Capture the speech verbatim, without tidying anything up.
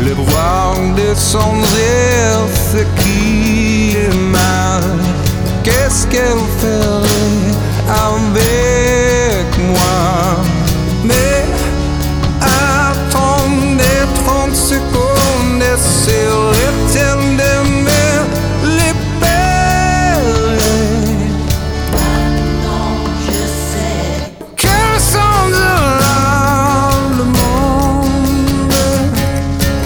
les voir descendre ce qui est mal. Qu'est-ce qu'elle fait?